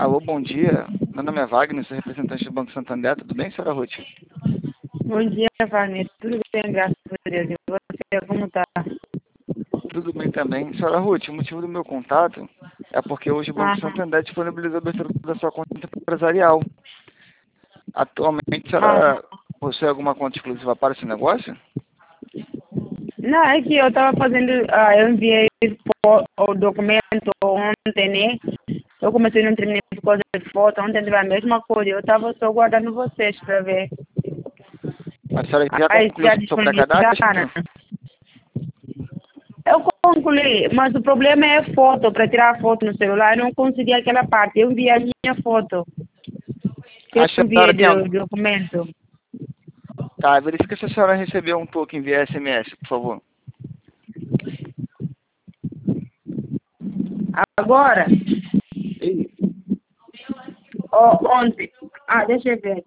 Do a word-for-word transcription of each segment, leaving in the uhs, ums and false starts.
Alô, bom dia. Meu nome é Wagner, sou representante do Banco Santander. Tudo bem, senhora Ruth? Bom dia, Wagner. Tudo bem, graças a Deus. E você, como tá? Tudo bem também. Senhora Ruth, o motivo do meu contato é porque hoje o Banco Aham. Santander disponibilizou a abertura da sua conta empresarial. Atualmente, a Aham. senhora possui alguma conta exclusiva para esse negócio? Não, é que eu tava fazendo, ah, eu enviei fo- o documento ontem, né? Eu comecei no treinamento por causa de foto, ontem teve a mesma coisa. Eu tava só guardando vocês pra ver. A senhora já Aí concluiu já seu pré-cadastro? disponibilizaram. Eu concluí, mas o problema é foto, para tirar foto no celular. Eu não consegui aquela parte. Eu enviei a minha foto, que eu A enviei senhora tem do algum... documento. Tá, verifica se a senhora recebeu um token via S M S, por favor. Agora, Ei, ó, ontem. Ah, deixa eu ver.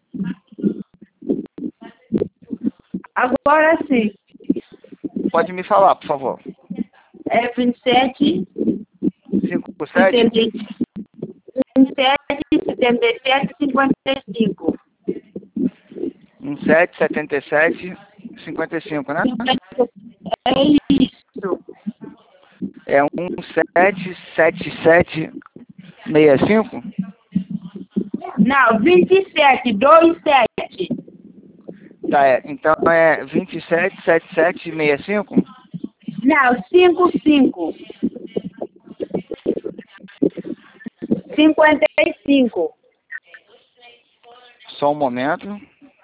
Agora sim. pode me falar, por favor. É vinte e sete, cinco sete setenta, vinte e sete, setenta e sete, cinquenta e cinco. um sete sete sete cinquenta e cinco, né? É isso. É um sete sete sete seis cinco? Não, vinte e sete, vinte e sete. Tá, é. Então é vinte e sete setenta e sete sessenta e cinco? Não, cinquenta e cinco. cinquenta e cinco. Só um momento.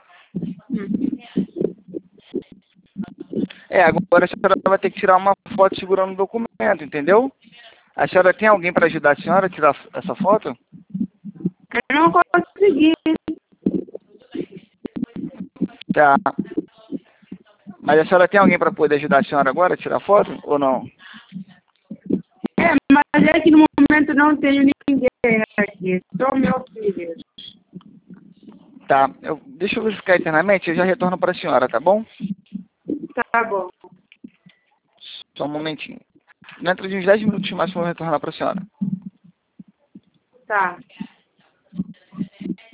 É, agora a senhora vai ter que tirar uma foto segurando o documento, entendeu? A senhora tem alguém para ajudar a senhora a tirar essa foto? Eu não consegui. Tá. Mas a senhora tem alguém para poder ajudar a senhora agora a tirar foto ou não? É, mas é que no momento não tenho ninguém aqui. Só meu filho. Tá. Eu, deixa eu verificar internamente, eu já retorno para a senhora, tá bom? Tá bom. Só um momentinho. Dentro de uns dez minutos máximo eu vou retornar para a senhora. Tá.